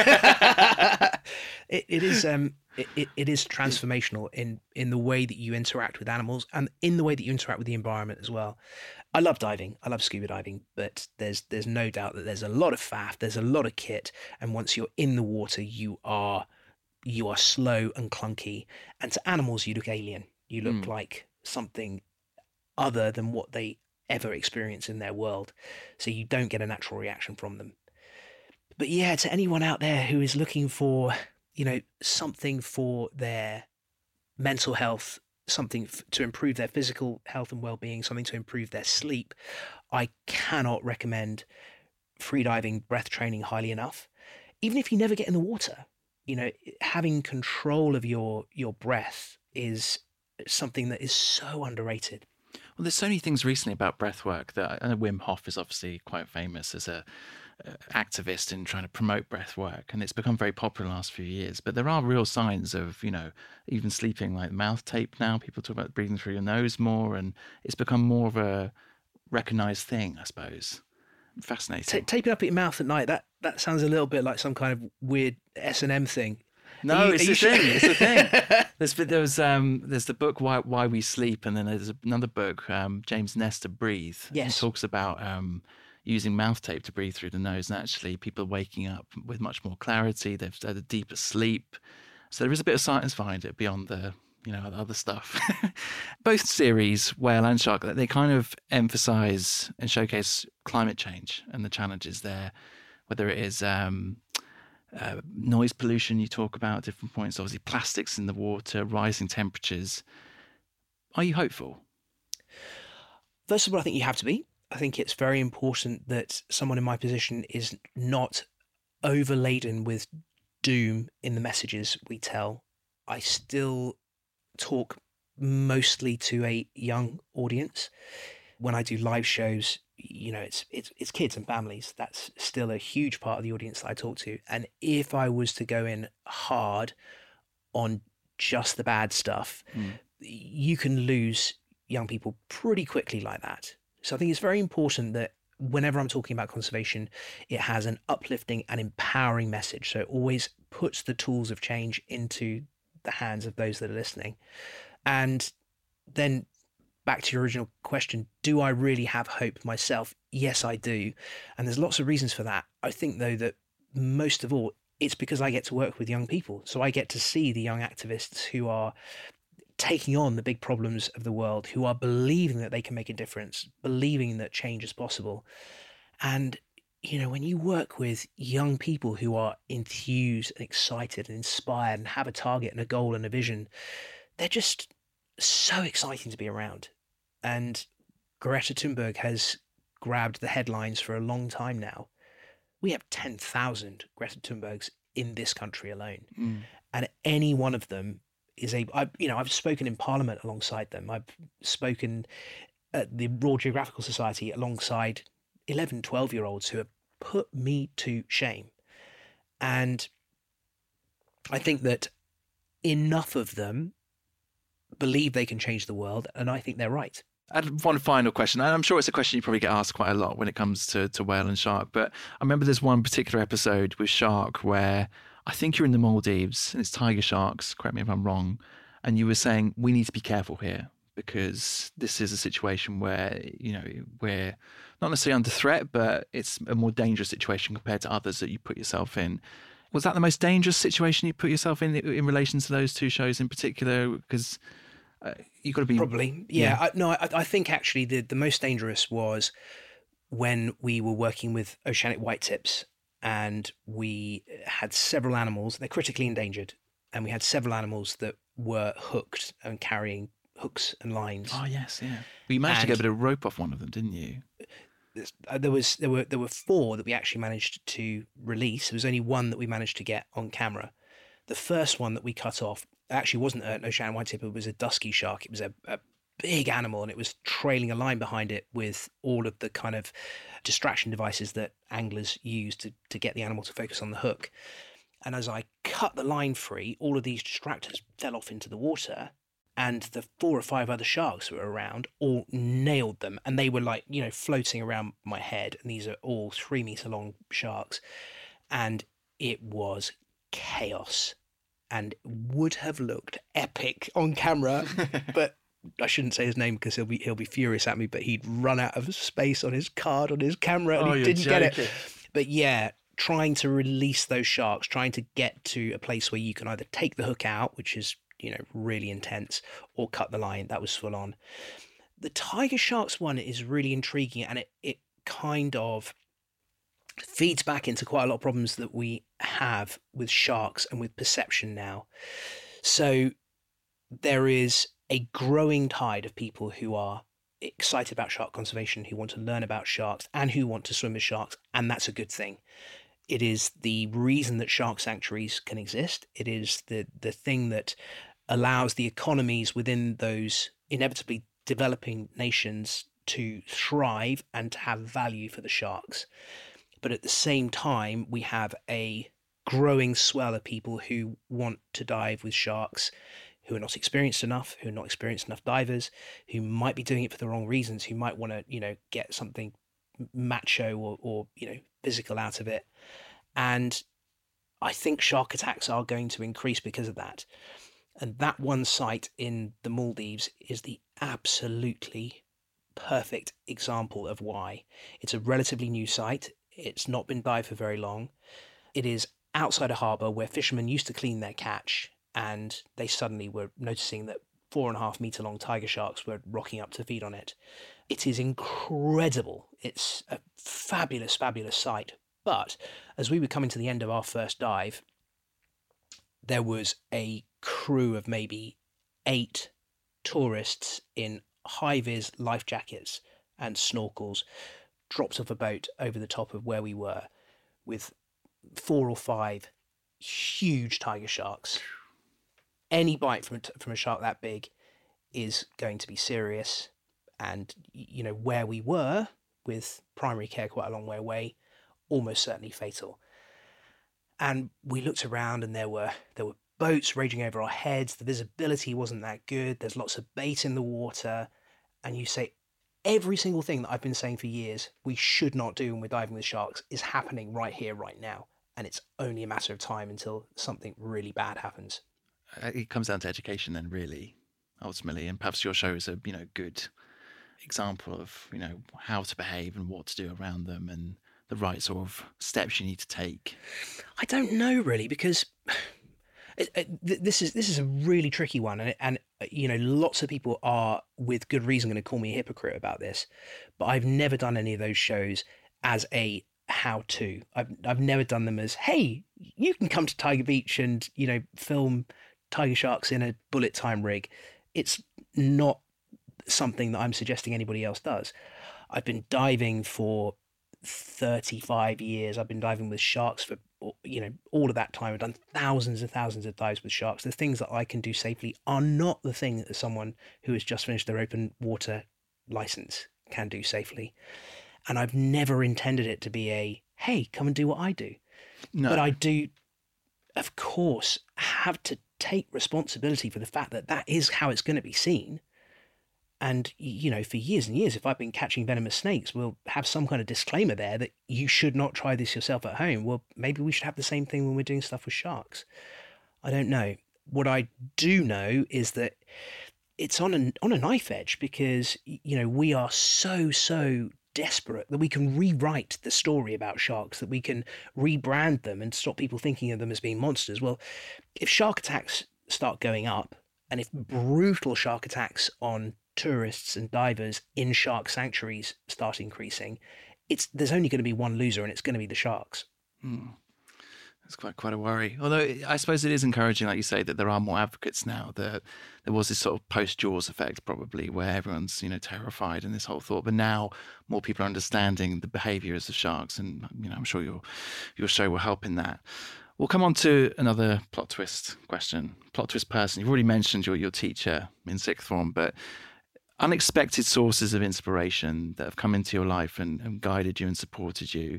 it is. It is transformational in the way that you interact with animals and in the way that you interact with the environment as well. I love diving. I love scuba diving, but there's no doubt that there's a lot of faff. There's a lot of kit, and once you're in the water, you are slow and clunky, and to animals you look alien. You look like something other than what they ever experience in their world, so you don't get a natural reaction from them. But yeah, to anyone out there who is looking for something for their mental health, something to improve their physical health and well-being, something to improve their sleep, I cannot recommend freediving breath training highly enough. Even if you never get in the water, You know, having control of your breath is something that is so underrated. Well, there's so many things recently about breath work that I know Wim Hof is obviously quite famous as a activist in trying to promote breath work, and it's become very popular in the last few years. But there are real signs of, you know, even sleeping like mouth tape now. People talk about breathing through your nose more, and it's become more of a recognized thing, I suppose. Fascinating. Taping up at your mouth at night, that sounds a little bit like some kind of weird S&M thing. No, it's a thing. It's a thing. There's the book Why We Sleep, and then there's another book, James Nestor Breathe. Yes. He talks about using mouth tape to breathe through the nose, and actually people waking up with much more clarity. They've had a deeper sleep. So there is a bit of science behind it beyond the, you know, the other stuff. Both series, Whale and Shark, they kind of emphasize and showcase climate change and the challenges there, whether it is noise pollution you talk about at different points, obviously plastics in the water, rising temperatures. Are you hopeful? First of all, I think you have to be. I think it's very important that someone in my position is not overladen with doom in the messages we tell. I still talk mostly to a young audience. When I do live shows, you know, it's kids and families. That's still a huge part of the audience that I talk to. And if I was to go in hard on just the bad stuff, you can lose young people pretty quickly like that. So I think it's very important that whenever I'm talking about conservation, it has an uplifting and empowering message. So it always puts the tools of change into the hands of those that are listening. And then back to your original question, do I really have hope myself? Yes, I do. And there's lots of reasons for that. I think, though, that most of all, it's because I get to work with young people. So I get to see the young activists who are taking on the big problems of the world, who are believing that they can make a difference, believing that change is possible. And, you know, when you work with young people who are enthused and excited and inspired and have a target and a goal and a vision, they're just so exciting to be around. And Greta Thunberg has grabbed the headlines for a long time now. We have 10,000 Greta Thunbergs in this country alone. And any one of them is I've spoken in Parliament alongside them. I've spoken at the Royal Geographical Society alongside 11, 12-year-olds who have put me to shame. And I think that enough of them believe they can change the world, and I think they're right. I had one final question, and I'm sure it's a question you probably get asked quite a lot when it comes to Whale and Shark, but I remember there's one particular episode with Shark where I think you're in the Maldives and it's tiger sharks, correct me if I'm wrong, and you were saying we need to be careful here because this is a situation where, you know, we're not necessarily under threat, but it's a more dangerous situation compared to others that you put yourself in. Was that the most dangerous situation you put yourself in relation to those two shows in particular? Because you've got to be... Probably, yeah. I think actually the most dangerous was when we were working with oceanic whitetips, and we had several animals, they're critically endangered, and we had several animals that were hooked and carrying hooks and lines. Oh, yes, yeah. But you managed to get a bit of rope off one of them, didn't you? There were 4 that we actually managed to release. There was only one that we managed to get on camera. The first one that we cut off actually wasn't an oceanic whitetip, it was a dusky shark. It was a big animal, and it was trailing a line behind it with all of the kind of distraction devices that anglers use to get the animal to focus on the hook. And as I cut the line free, all of these distractors fell off into the water, and the 4 or 5 other sharks that were around all nailed them, and they were like, you know, floating around my head, and these are all 3-meter long sharks, and it was chaos and would have looked epic on camera, but I shouldn't say his name because he'll be furious at me, but he'd run out of space on his card, on his camera, and he didn't get it. But yeah, trying to release those sharks, trying to get to a place where you can either take the hook out, which is, you know, really intense, or cut the line, that was full on. The tiger sharks one is really intriguing, and it kind of feeds back into quite a lot of problems that we have with sharks and with perception now. So there is a growing tide of people who are excited about shark conservation, who want to learn about sharks and who want to swim with sharks, and that's a good thing. It is the reason that shark sanctuaries can exist. It is the thing that allows the economies within those inevitably developing nations to thrive and to have value for the sharks. But at the same time, we have a growing swell of people who want to dive with sharks, who are not experienced enough, who are not experienced enough divers, who might be doing it for the wrong reasons, who might want to, get something macho or physical out of it. And I think shark attacks are going to increase because of that. And that one site in the Maldives is the absolutely perfect example of why. It's a relatively new site. It's not been dived for very long. It is outside a harbour where fishermen used to clean their catch, and they suddenly were noticing that 4.5-metre long tiger sharks were rocking up to feed on it. It is incredible. It's a fabulous, fabulous sight. But as we were coming to the end of our first dive, there was a crew of maybe 8 tourists in high-vis life jackets and snorkels dropped off a boat over the top of where we were with 4 or 5 huge tiger sharks. Any bite from a shark that big is going to be serious. And, where we were with primary care quite a long way away, almost certainly fatal. And we looked around and there were boats raging over our heads. The visibility wasn't that good. There's lots of bait in the water. And you say, every single thing that I've been saying for years we should not do when we're diving with sharks is happening right here, right now. And it's only a matter of time until something really bad happens. It comes down to education then, really, ultimately. And perhaps your show is a good example of, how to behave and what to do around them and the right sort of steps you need to take. I don't know really, because this is a really tricky one, and lots of people are with good reason going to call me a hypocrite about this, but I've never done any of those shows as a how-to. I've never done them as, hey, you can come to Tiger Beach and film tiger sharks in a bullet time rig. It's not something that I'm suggesting anybody else does. I've been diving for 35 years. I've been diving with sharks for all of that time. I've done thousands and thousands of dives with sharks. The things that I can do safely are not the thing that someone who has just finished their open water license can do safely. And I've never intended it to be a, hey, come and do what I do. No. But I do, of course, have to take responsibility for the fact that that is how it's going to be seen. And, for years and years, if I've been catching venomous snakes, we'll have some kind of disclaimer there that you should not try this yourself at home. Well, maybe we should have the same thing when we're doing stuff with sharks. I don't know. What I do know is that it's on a knife edge, because, we are so desperate that we can rewrite the story about sharks, that we can rebrand them and stop people thinking of them as being monsters. Well, if shark attacks start going up, and if brutal shark attacks on tourists and divers in shark sanctuaries start increasing, there's only going to be one loser, and it's going to be the sharks. That's quite a worry. Although I suppose it is encouraging, like you say, that there are more advocates now. That there was this sort of post-Jaws effect, probably, where everyone's terrified in this whole thought. But now more people are understanding the behaviours of sharks, and I'm sure your show will help in that. We'll come on to another plot twist question. Plot twist person. You've already mentioned your teacher in sixth form, but unexpected sources of inspiration that have come into your life and guided you and supported you.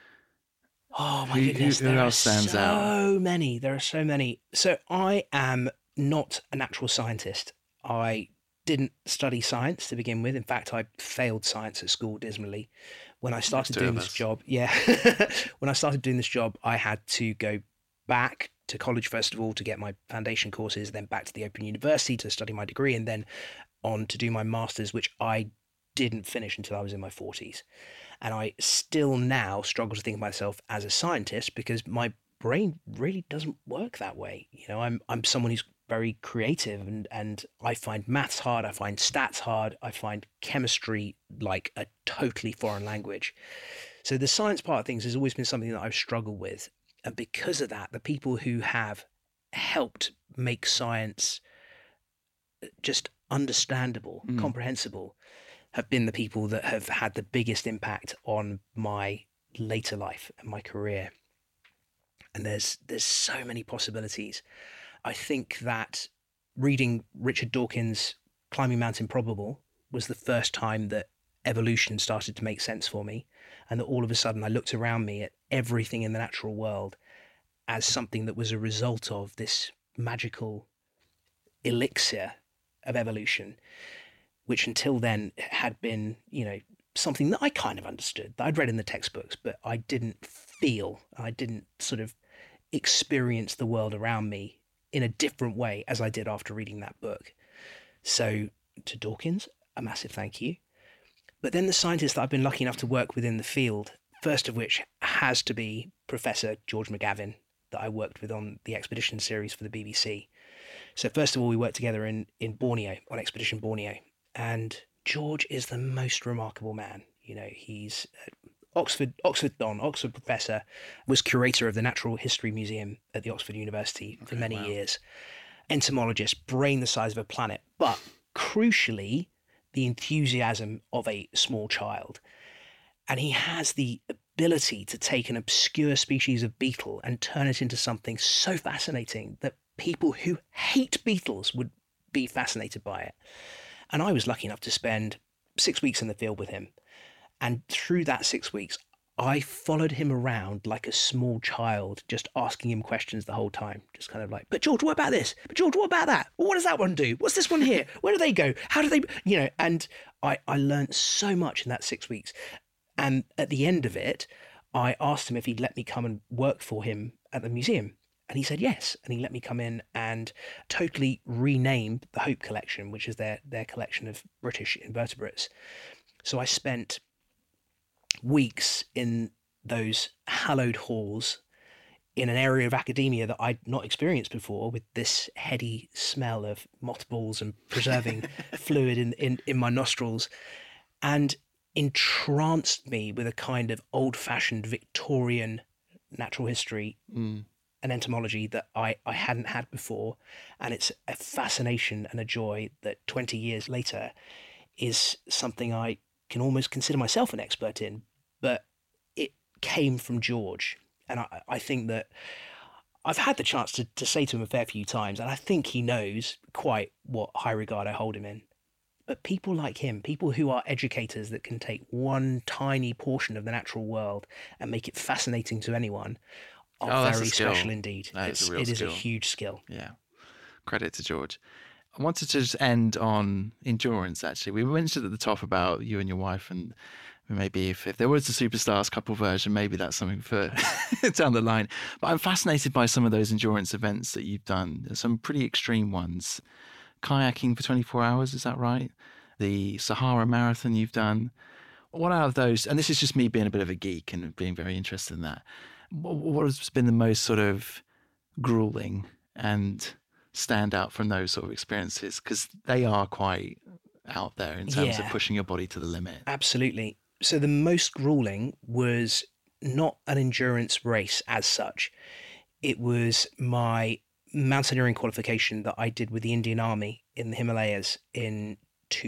Oh my goodness, who else stands out? There are so many. So I am not a natural scientist. I didn't study science to begin with. In fact, I failed science at school dismally. When I started doing this job, when I started doing this job, I had to go back to college first of all to get my foundation courses, then back to the Open University to study my degree, and then on to do my master's, which I didn't finish until I was in my 40s. And I still now struggle to think of myself as a scientist, because my brain really doesn't work that way. I'm someone who's very creative, and I find maths hard, I find stats hard, I find chemistry like a totally foreign language. So the science part of things has always been something that I've struggled with. And because of that, the people who have helped make science just understandable, comprehensible, have been the people that have had the biggest impact on my later life and my career. And there's so many possibilities. I think that reading Richard Dawkins' Climbing Mount Improbable was the first time that evolution started to make sense for me, and that all of a sudden I looked around me at everything in the natural world as something that was a result of this magical elixir of evolution, which until then had been, something that I kind of understood, that I'd read in the textbooks, but I didn't feel, I didn't sort of experience the world around me in a different way as I did after reading that book. So to Dawkins, a massive thank you. But then the scientists that I've been lucky enough to work with in the field, first of which has to be Professor George McGavin, that I worked with on the expedition series for the BBC. So first of all, we worked together in Borneo, on Expedition Borneo. And George is the most remarkable man. He's Oxford professor, was curator of the Natural History Museum at the Oxford University for many years. Entomologist, brain the size of a planet, but crucially, the enthusiasm of a small child. And he has the ability to take an obscure species of beetle and turn it into something so fascinating that people who hate beetles would be fascinated by it. And I was lucky enough to spend 6 weeks in the field with him. And through that 6 weeks, I followed him around like a small child, just asking him questions the whole time. Just kind of like, but George, what about this? But George, what about that? Well, what does that one do? What's this one here? Where do they go? How do they, and I learned so much in that 6 weeks. And at the end of it, I asked him if he'd let me come and work for him at the museum. And he said yes. And he let me come in and totally rename the Hope Collection, which is their collection of British invertebrates. So I spent weeks in those hallowed halls in an area of academia that I'd not experienced before, with this heady smell of mothballs and preserving fluid in my nostrils, and entranced me with a kind of old-fashioned Victorian natural history and entomology that I hadn't had before. And it's a fascination and a joy that 20 years later is something I can almost consider myself an expert in, but it came from George. And I think that I've had the chance to say to him a fair few times, and I think he knows quite what high regard I hold him in. But people like him, people who are educators that can take one tiny portion of the natural world and make it fascinating to anyone, are very special indeed. It is a huge skill. Yeah. Credit to George. I wanted to just end on endurance, actually. We mentioned at the top about you and your wife, and maybe if there was a Superstars couple version, maybe that's something for down the line. But I'm fascinated by some of those endurance events that you've done, some pretty extreme ones. Kayaking for 24 hours, is that right? The Sahara Marathon you've done. What out of those, and this is just me being a bit of a geek and being very interested in that, what has been the most sort of grueling and stand out from those sort of experiences? Because they are quite out there in terms of pushing your body to the limit. Absolutely. So the most grueling was not an endurance race as such. It was my mountaineering qualification that I did with the Indian Army in the Himalayas in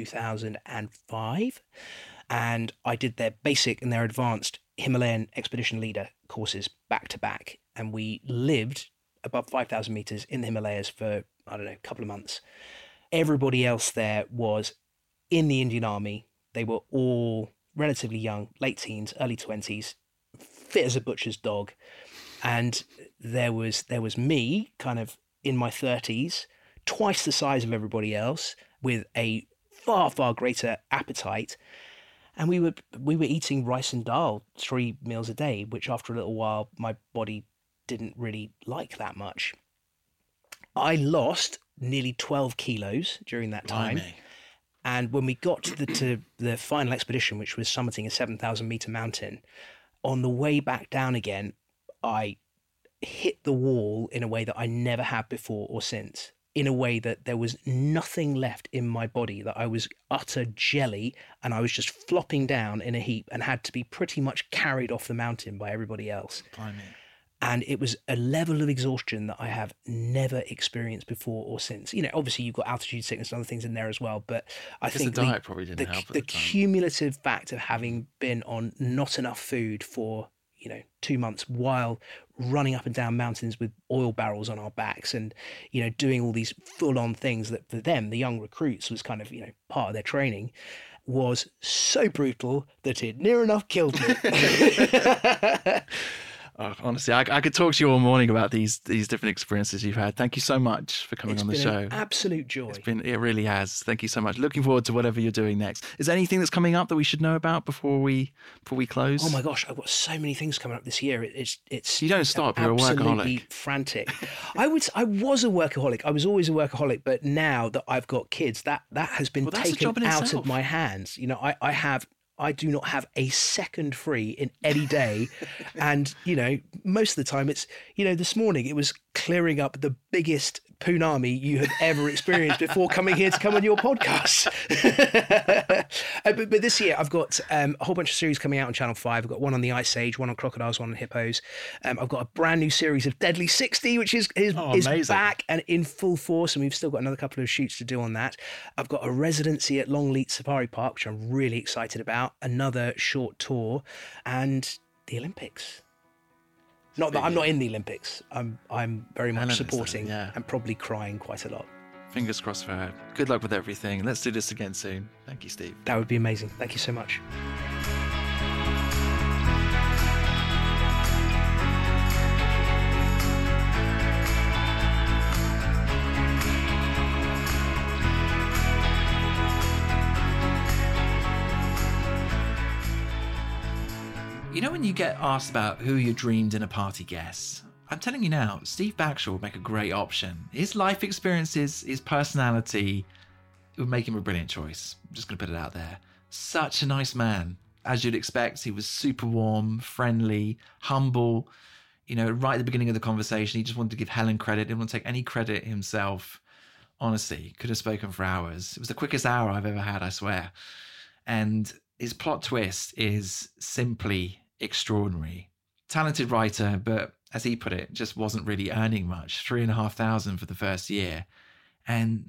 2005. And I did their basic and their advanced Himalayan expedition leader courses back to back. And we lived above 5,000 meters in the Himalayas for, a couple of months. Everybody else there was in the Indian Army. They were all relatively young, late teens, early 20s, fit as a butcher's dog. And there was me kind of in my 30s, twice the size of everybody else, with a far, far greater appetite. And we were eating rice and dal 3 meals a day, which after a little while, my body didn't really like that much. I lost nearly 12 kilos during that time. Blimey. And when we got to the final expedition, which was summiting a 7,000 meter mountain, on the way back down again, I hit the wall in a way that I never have before or since, in a way that there was nothing left in my body, that I was utter jelly and I was just flopping down in a heap and had to be pretty much carried off the mountain by everybody else. Blimey. And it was a level of exhaustion that I have never experienced before or since. Obviously you've got altitude sickness and other things in there as well, but I think the diet probably didn't help at the time. Cumulative fact of having been on not enough food for, 2 months while running up and down mountains with oil barrels on our backs and, doing all these full on things that for them, the young recruits, was kind of, part of their training, was so brutal that it near enough killed me. Oh, honestly, I could talk to you all morning about these different experiences you've had. Thank you so much for coming on the show. It's been an absolute joy. It really has. Thank you so much. Looking forward to whatever you're doing next. Is there anything that's coming up that we should know about before we close? Oh my gosh, I've got so many things coming up this year. It's you don't stop. You're a absolutely workaholic. Frantic. I was a workaholic. I was always a workaholic, but now that I've got kids, that has been taken out of my hands. I do not have a second free in any day. And, most of the time it's, this morning it was clearing up the biggest punami you have ever experienced before coming here to come on your podcast. But this year I've got a whole bunch of series coming out on Channel 5. I've got one on the Ice Age, one on crocodiles, one on hippos. I've got a brand new series of Deadly 60, which is back and in full force. And we've still got another couple of shoots to do on that. I've got a residency at Longleat Safari Park, which I'm really excited about. Another short tour and the Olympics. Not that I'm not in the Olympics. I'm very much supporting and probably crying quite a lot. Fingers crossed for her. Good luck with everything. Let's do this again soon. Thank you, Steve. That would be amazing. Thank you so much. When you get asked about who your dream dinner party guests, I'm telling you now, Steve Backshall would make a great option. His life experiences, his personality, it would make him a brilliant choice. I'm just going to put it out there. Such a nice man. As you'd expect, he was super warm, friendly, humble. Right at the beginning of the conversation, he just wanted to give Helen credit. Didn't want to take any credit himself. Honestly, could have spoken for hours. It was the quickest hour I've ever had, I swear. And his plot twist is simply extraordinary. Talented writer, but as he put it, just wasn't really earning much. 3,500 for the first year. And,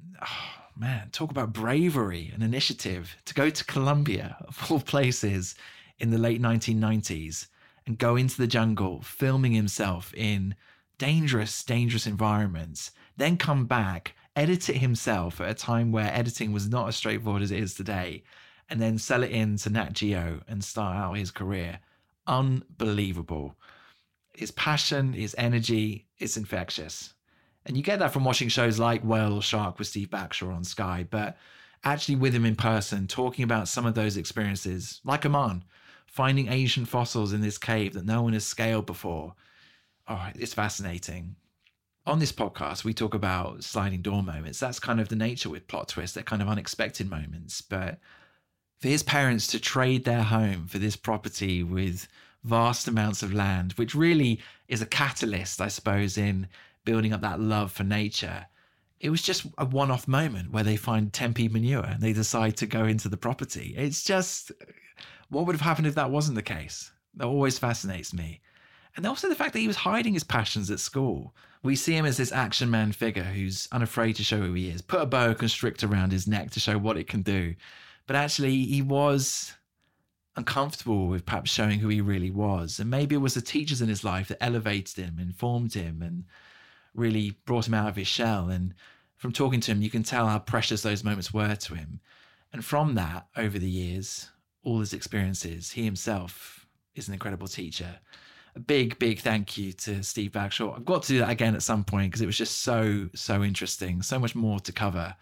talk about bravery and initiative to go to Colombia, of all places, in the late 1990s and go into the jungle, filming himself in dangerous environments, then come back, edit it himself at a time where editing was not as straightforward as it is today, and then sell it in to Nat Geo and start out his career. Unbelievable. His passion, his energy, it's infectious. And you get that from watching shows like Whale or Shark with Steve Backshall on Sky, but actually with him in person, talking about some of those experiences, like Oman, finding ancient fossils in this cave that no one has scaled before. Oh, it's fascinating. On this podcast, we talk about sliding door moments. That's kind of the nature with plot twists. They're kind of unexpected moments, but for his parents to trade their home for this property with vast amounts of land, which really is a catalyst, I suppose, in building up that love for nature. It was just a one-off moment where they find Tempe manure and they decide to go into the property. It's just, what would have happened if that wasn't the case? That always fascinates me. And also the fact that he was hiding his passions at school. We see him as this action man figure who's unafraid to show who he is. Put a boa constrictor around his neck to show what it can do. But actually, he was uncomfortable with perhaps showing who he really was. And maybe it was the teachers in his life that elevated him, informed him, and really brought him out of his shell. And from talking to him, you can tell how precious those moments were to him. And from that, over the years, all his experiences, he himself is an incredible teacher. A big, big thank you to Steve Backshall. I've got to do that again at some point because it was just so interesting. So much more to cover.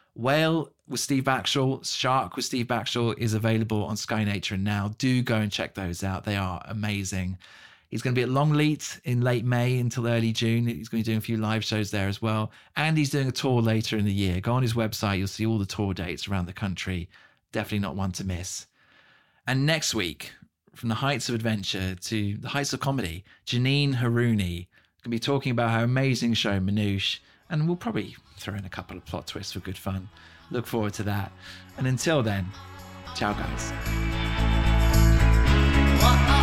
Whale with Steve Backshall, Shark with Steve Backshall is available on Sky Nature now. Do go and check those out. They are amazing. He's going to be at Longleat in late May until early June. He's going to be doing a few live shows there as well. And he's doing a tour later in the year. Go on his website. You'll see all the tour dates around the country. Definitely not one to miss. And next week, from the heights of adventure to the heights of comedy, Janine Harouni is going to be talking about her amazing show, Manouche. And we'll probably throw in a couple of plot twists for good fun. Look forward to that. And until then, ciao guys.